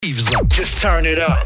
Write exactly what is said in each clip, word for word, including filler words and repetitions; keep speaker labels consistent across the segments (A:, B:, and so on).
A: Just turn it up.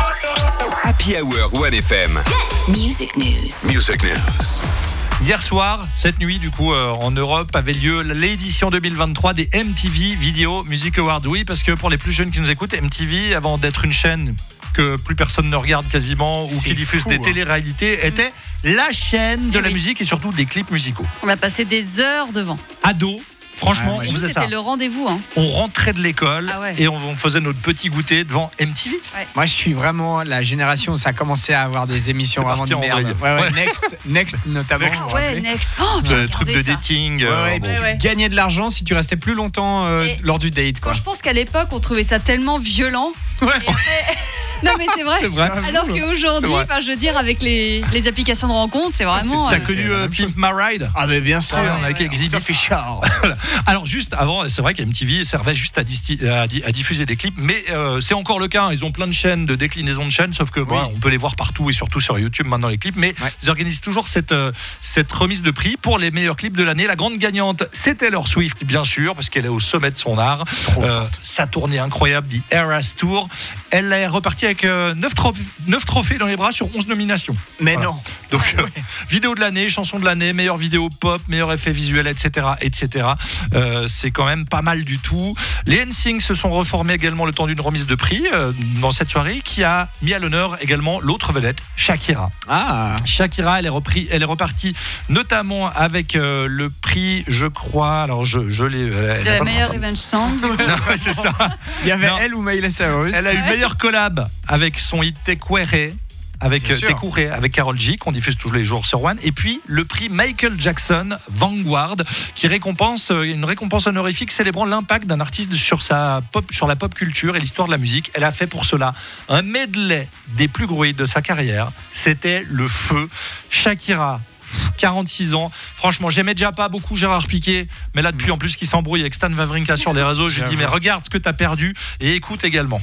B: Happy Hour one F M.
C: Music News.
B: Music News.
D: Hier soir, cette nuit, du coup, euh, en Europe, avait lieu l'édition deux mille vingt-trois des M T V Video Music Awards. Oui, parce que pour les plus jeunes qui nous écoutent, M T V, avant d'être une chaîne que plus personne ne regarde quasiment ou
A: C'est
D: qui diffuse
A: fou,
D: des
A: hein.
D: téléréalités, était la chaîne de
E: Et
D: la
E: oui.
D: musique et surtout des clips musicaux.
E: On a passé des heures devant.
D: Ados, franchement,
A: Ouais,
D: on
E: Nous,
D: faisait ça.
E: c'était le rendez-vous. Hein.
D: On rentrait de l'école
E: Ah ouais.
D: et on, on faisait notre petit goûter devant M T V.
A: Moi, je suis vraiment la génération où ça a commencé à avoir des émissions
D: C'est
A: vraiment
D: parti
A: de
D: en
A: merde.
D: vrille.
A: Ouais, ouais,
D: Ouais.
A: Next, Next notamment.
D: Next.
A: vous vous
E: Ouais,
A: rappelez
E: next. Oh,
D: Le
E: j'ai
D: truc de
E: regardé ça.
D: dating.
A: Ouais,
D: euh,
A: ouais, et
D: bon.
A: puis
E: Ouais, ouais.
A: gagner de l'argent si tu restais plus longtemps euh,
E: Et-
A: lors du date, quoi.
E: Quand je pense qu'à l'époque, on trouvait ça tellement violent.
A: Ouais.
E: Et après- Non, mais c'est vrai.
D: C'est vrai.
E: Alors
D: C'est
E: qu'aujourd'hui,
D: vrai.
E: enfin, je veux dire, avec les, les applications de rencontre, c'est vraiment.
D: T'as
E: euh,
D: connu
A: c'est la
D: euh,
A: même
D: Pimp
A: chose.
D: My Ride?
A: Ah, mais bien sûr.
D: Ouais,
E: ouais,
D: avec
E: ouais.
D: Exhibit.
A: Sophie Charles.
D: Voilà. Alors juste avant, c'est vrai qu'M T V servait juste à, disti- à di- à diffuser des clips, mais euh, c'est encore le cas. hein. Ils ont plein de chaînes, de déclinaisons de chaînes, sauf que bon,
A: Oui.
D: on peut les voir partout et surtout sur YouTube maintenant les clips. Mais
A: Ouais.
D: ils organisent toujours cette euh, cette remise de prix pour les meilleurs clips de l'année. La grande gagnante, c'est Taylor Swift, bien sûr, parce qu'elle est au sommet de son art. Euh, sa tournée incroyable, The Eras Tour. Elle est repartie avec euh, neuf trophées dans les bras sur onze nominations.
A: Mais
D: Voilà.
A: non.
D: Donc, euh, vidéo de l'année, chanson de l'année, meilleure vidéo pop, meilleur effet visuel, et cetera, et cetera. Euh, c'est quand même pas mal du tout. Les N Sync se sont reformés également le temps d'une remise de prix euh, dans cette soirée, qui a mis à l'honneur également l'autre vedette, Shakira.
A: Ah.
D: Shakira, elle est repris, elle est repartie notamment avec euh, le prix, je crois. Alors, je, je l'ai. elle
E: de
D: a
E: la
D: pas-
E: meilleure revenge song.
D: Non, ouais, c'est ça.
A: Il y avait
D: Non.
A: elle ou Miley Cyrus.
D: Elle a eu
E: Ouais.
D: meilleure collab avec son hit Tequere, avec
A: Bien
D: euh,
A: sûr.
D: Tequere, avec Karol G, qu'on diffuse tous les jours sur One. Et puis le prix Michael Jackson Vanguard, qui récompense euh, une récompense honorifique célébrant l'impact d'un artiste sur sa pop, sur la pop culture et l'histoire de la musique. Elle a fait pour cela un medley des plus gros hits de sa carrière. C'était le feu. Shakira. quarante-six ans. Franchement, j'aimais déjà pas beaucoup Gérard Piqué, mais là, depuis en plus qu'il s'embrouille avec Stan Wawrinka sur les réseaux, je lui dis,
A: J'avoue.
D: mais regarde ce que t'as perdu et écoute également.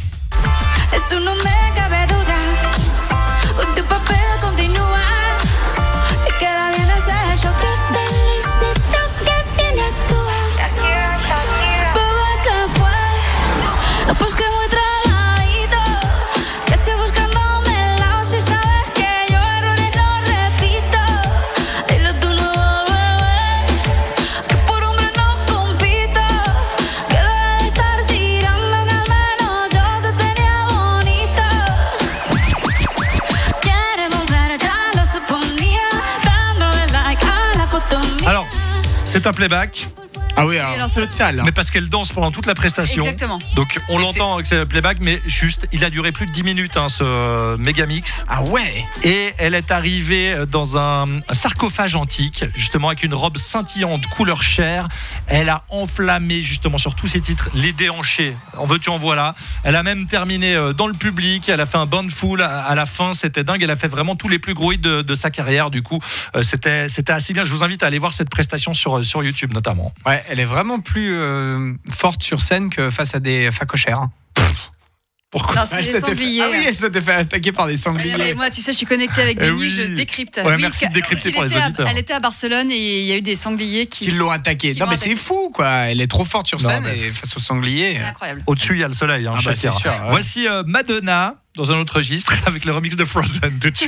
F: Esto no me cabe duda, con tu papel continúa, y queda bien ese hecho que felicito que bien actúas. Bebé, ¿qué fue? No, pues que muy tragadito, que si buscándome el lado, si sabes que yo errores no repito. Dile tú no, bebé, que por hombre no compito, que deje de estar tirando, que al menos yo te tenía bonito. Quiere volver, ya lo suponía, dándole like a la foto mía.
D: Alors, c'est un playback,
A: Ah oui,
E: alors,
A: alors
E: c'est-
A: total. hein.
D: mais parce qu'elle danse pendant toute la prestation.
E: Exactement.
D: Donc on
A: Mais
D: l'entend avec ce playback, mais juste, il a duré plus de dix minutes, hein, ce méga mix.
A: Ah ouais.
D: Et elle est arrivée dans un, un sarcophage antique, justement avec une robe scintillante couleur chair. Elle a enflammé justement sur tous ses titres les déhanchés. En veux-tu, en voilà. Elle a même terminé euh, dans le public. Elle a fait un bain de foule à, à la fin. C'était dingue. Elle a fait vraiment tous les plus gros hits de, de sa carrière. Du coup, euh, c'était, c'était assez bien. Je vous invite à aller voir cette prestation sur, sur YouTube notamment.
A: Ouais, elle est vraiment plus euh, forte sur scène que face à des facochères. hein.
D: Pourquoi?
E: Non, c'est
A: Elle
E: les
A: s'était fait-
E: sangliers.
A: Ah oui, elle s'était fait attaquer par des
E: Ouais, mais
A: sangliers.
E: moi, tu sais, je suis connectée avec
D: Eh
E: Benny,
D: oui.
E: je décrypte.
D: Ouais, merci
E: parce
D: de décrypter
E: qu'il
D: pour les
E: était à-
D: auditeurs.
E: Elle était à Barcelone et il y a eu des sangliers qui.
A: Qui l'ont attaqué.
E: qui
A: Non,
E: l'ont
A: mais c'est
E: attaqué.
A: fou, quoi. Elle est trop forte sur
D: Non,
A: scène
D: mais-
A: et face aux sangliers.
E: C'est incroyable.
D: Au-dessus, il y a le soleil. Hein,
A: Ah bah,
D: Shakira.
A: c'est sûr, ouais.
D: Voici euh, Madonna dans un autre registre avec le remix de Frozen tout de suite.